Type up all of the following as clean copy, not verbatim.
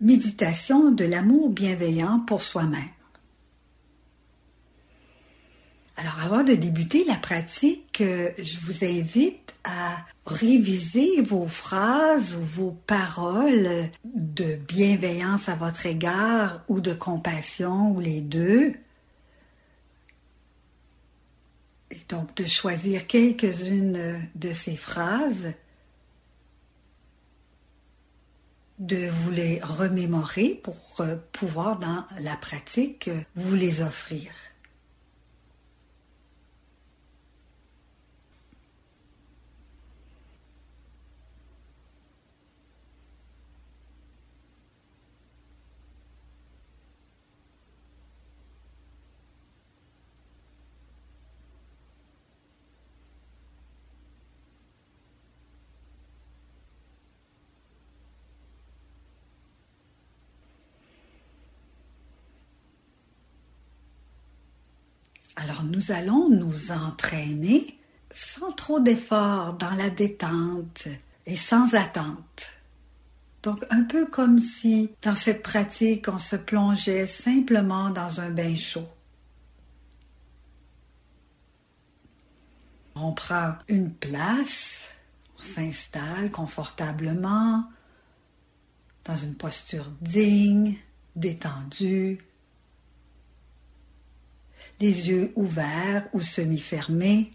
méditation de l'amour bienveillant pour soi-même. Alors, avant de débuter la pratique, je vous invite à réviser vos phrases ou vos paroles de bienveillance à votre égard ou de compassion ou les deux. Et donc, de choisir quelques-unes de ces phrases, de vous les remémorer pour pouvoir, dans la pratique, vous les offrir. Alors nous allons nous entraîner sans trop d'efforts dans la détente et sans attente. Donc un peu comme si dans cette pratique on se plongeait simplement dans un bain chaud. On prend une place, on s'installe confortablement dans une posture digne, détendue. Les yeux ouverts ou semi-fermés.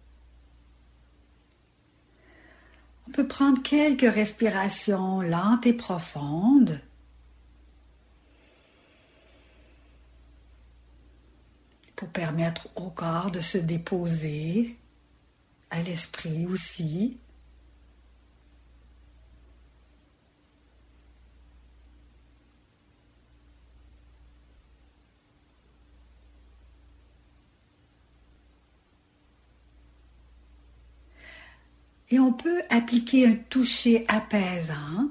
On peut prendre quelques respirations lentes et profondes. Pour permettre au corps de se déposer, à l'esprit aussi. Et on peut appliquer un toucher apaisant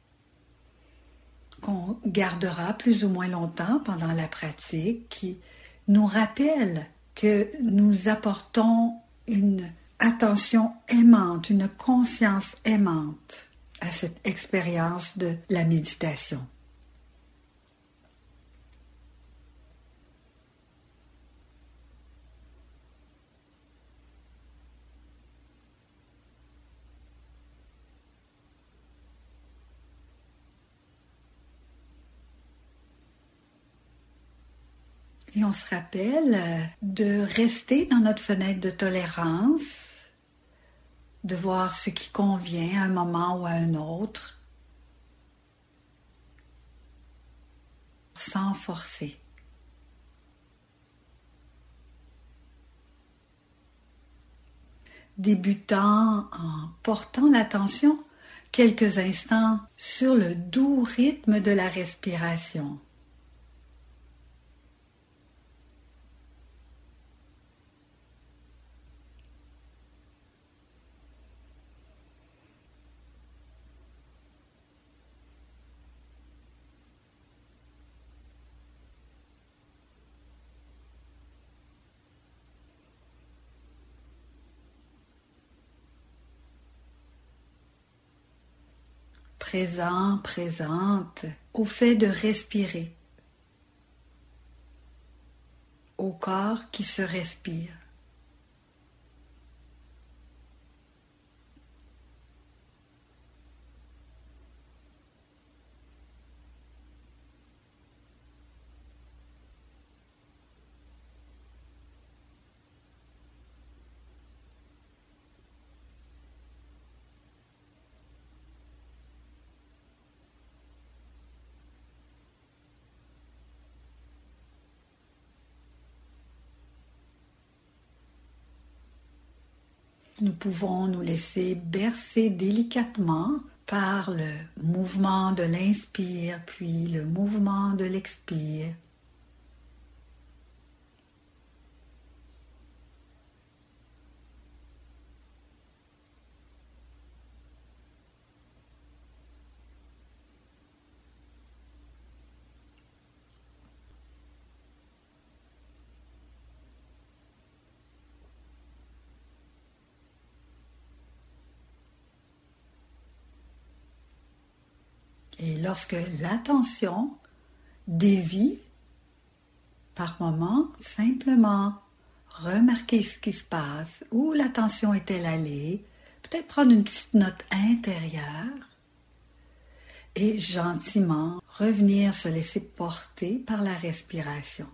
qu'on gardera plus ou moins longtemps pendant la pratique, qui nous rappelle que nous apportons une attention aimante, une conscience aimante à cette expérience de la méditation. Et on se rappelle de rester dans notre fenêtre de tolérance, de voir ce qui convient à un moment ou à un autre, sans forcer. Débutant en portant l'attention quelques instants sur le doux rythme de la respiration. Présent, présente au fait de respirer, au corps qui se respire. Nous pouvons nous laisser bercer délicatement par le mouvement de l'inspire, puis le mouvement de l'expire. Et lorsque l'attention dévie, par moment, simplement remarquer ce qui se passe, où l'attention est-elle allée, peut-être prendre une petite note intérieure et gentiment revenir se laisser porter par la respiration.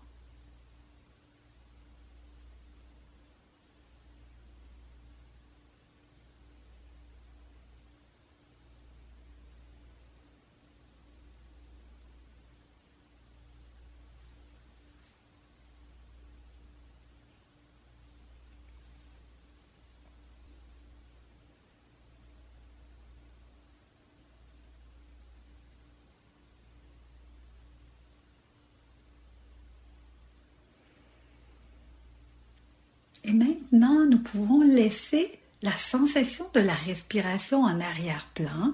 Et maintenant, nous pouvons laisser la sensation de la respiration en arrière-plan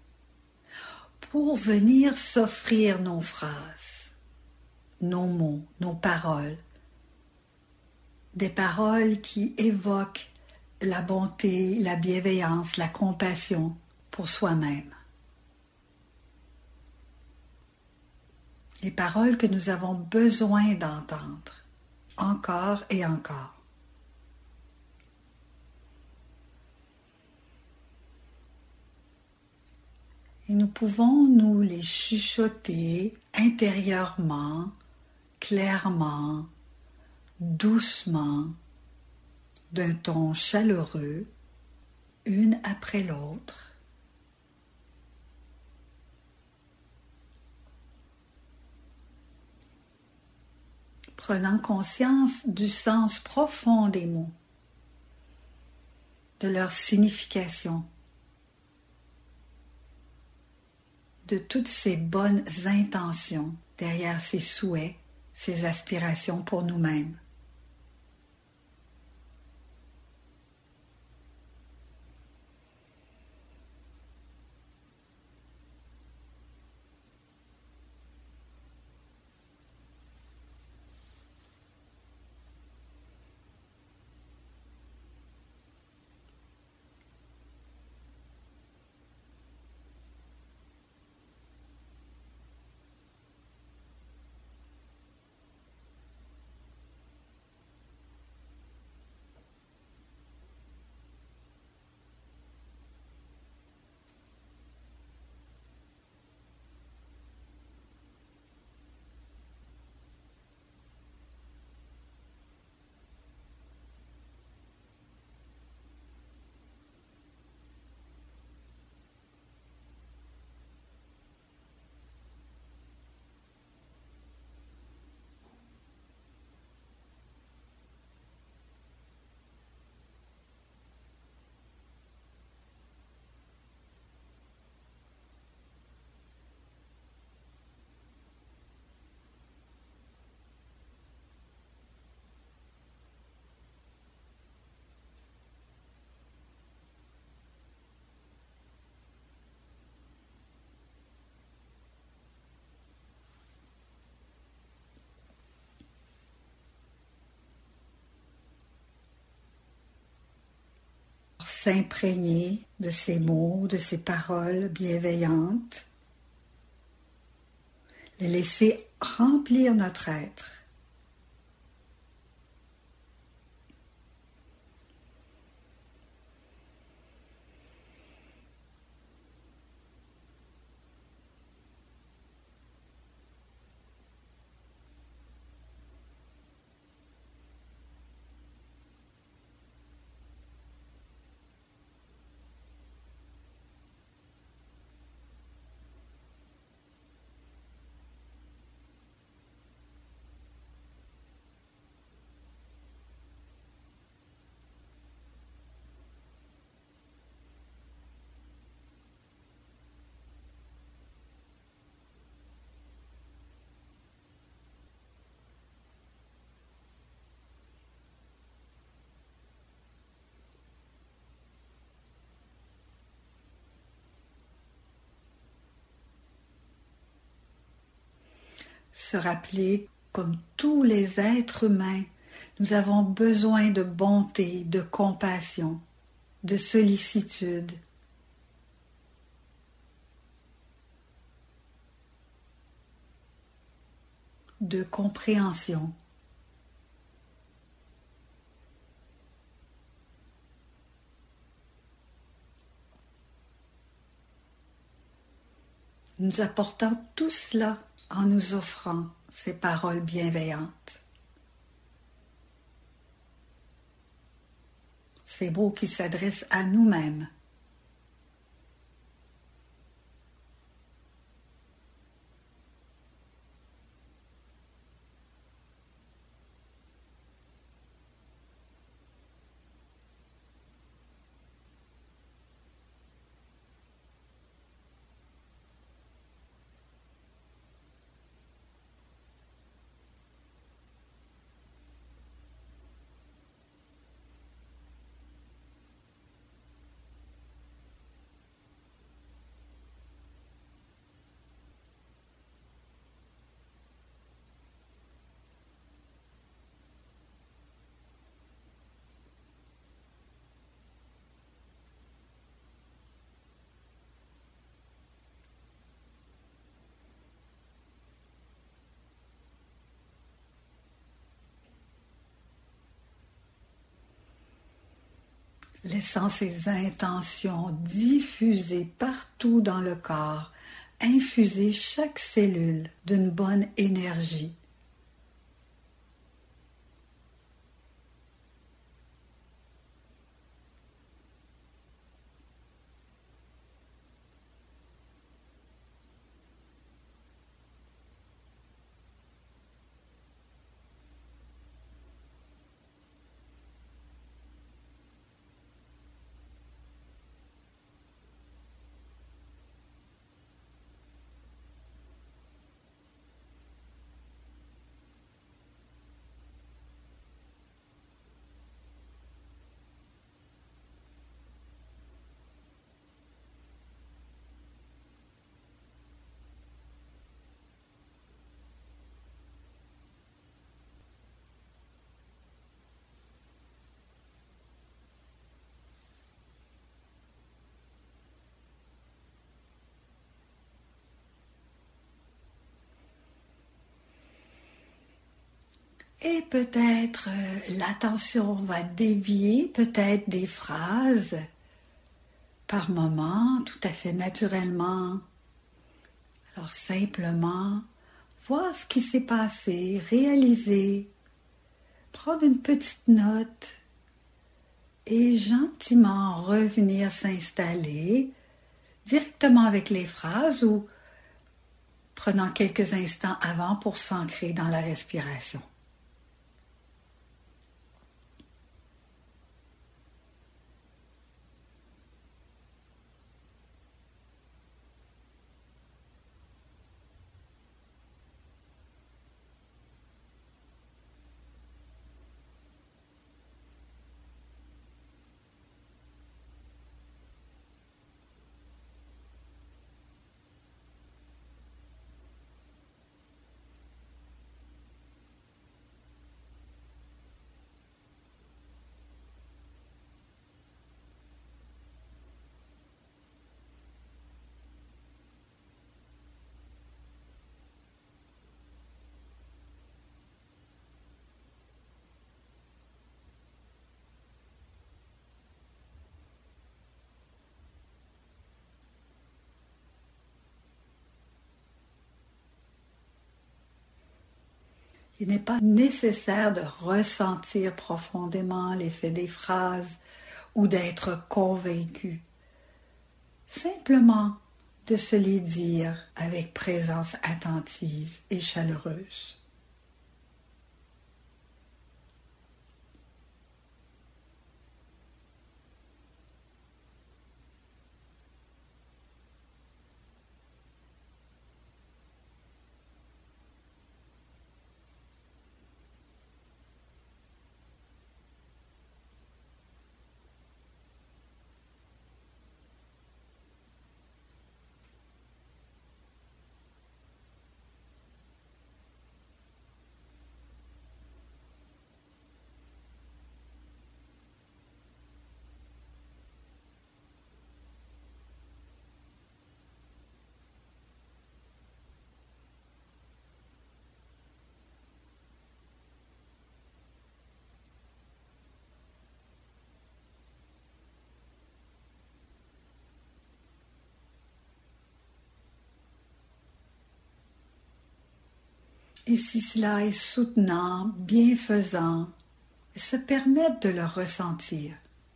pour venir s'offrir nos phrases, nos mots, nos paroles. Des paroles qui évoquent la bonté, la bienveillance, la compassion pour soi-même. Les paroles que nous avons besoin d'entendre, encore et encore. Et nous pouvons nous les chuchoter intérieurement, clairement, doucement, d'un ton chaleureux, une après l'autre. Prenant conscience du sens profond des mots, de leur signification, de toutes ces bonnes intentions derrière ces souhaits, ces aspirations pour nous-mêmes. S'imprégner de ces mots, de ces paroles bienveillantes, les laisser remplir notre être. Se rappeler, comme tous les êtres humains, nous avons besoin de bonté, de compassion, de sollicitude. de compréhension. Nous apportons tout cela en nous offrant ces paroles bienveillantes. Ces mots qui s'adressent à nous-mêmes. Laissant ces intentions diffuser partout dans le corps, infuser chaque cellule d'une bonne énergie. Et peut-être l'attention va dévier, peut-être des phrases par moment, tout à fait naturellement. Alors simplement, voir ce qui s'est passé, réaliser, prendre une petite note et gentiment revenir s'installer directement avec les phrases ou prenant quelques instants avant pour s'ancrer dans la respiration. Il n'est pas nécessaire de ressentir profondément l'effet des phrases ou d'être convaincu. Simplement de se les dire avec présence attentive et chaleureuse. Et si cela est soutenant, bienfaisant, se permettre de le ressentir.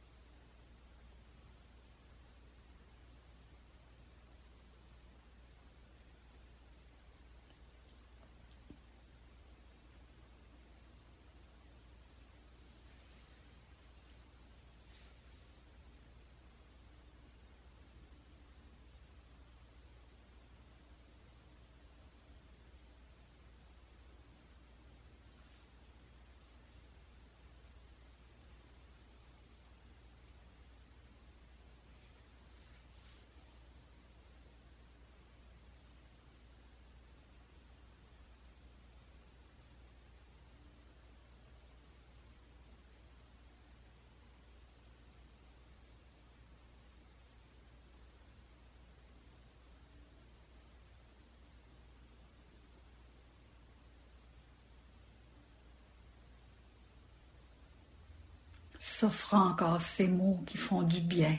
S'offrant encore ces mots qui font du bien.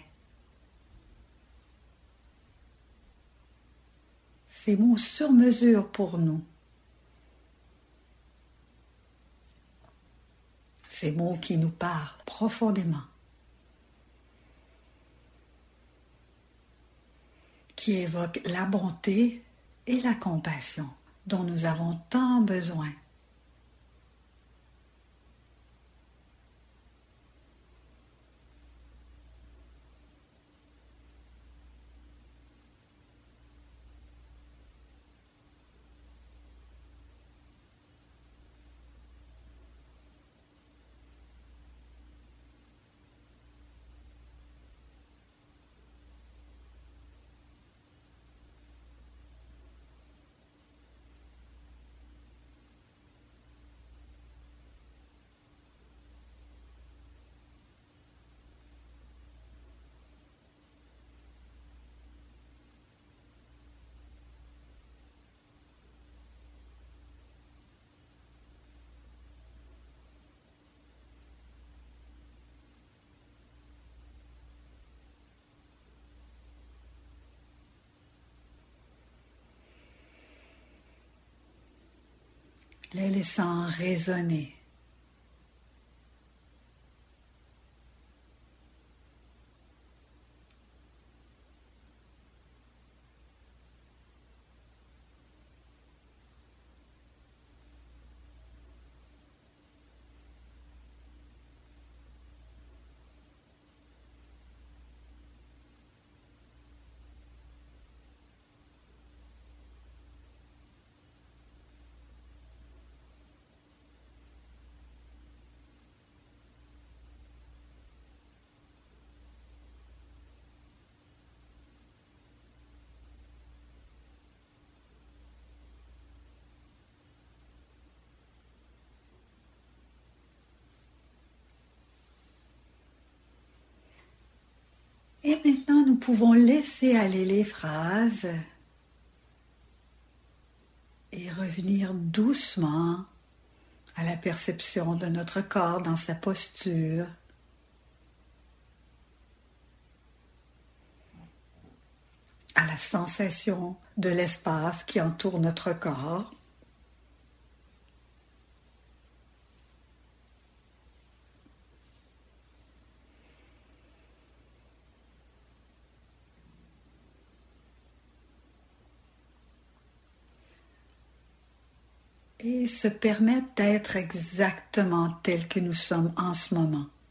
Ces mots sur mesure pour nous. Ces mots qui nous parlent profondément. Qui évoquent la bonté et la compassion dont nous avons tant besoin. Les laissant résonner. Et maintenant, nous pouvons laisser aller les phrases et revenir doucement à la perception de notre corps dans sa posture, à la sensation de l'espace qui entoure notre corps. Et se permettre d'être exactement tel que nous sommes en ce moment.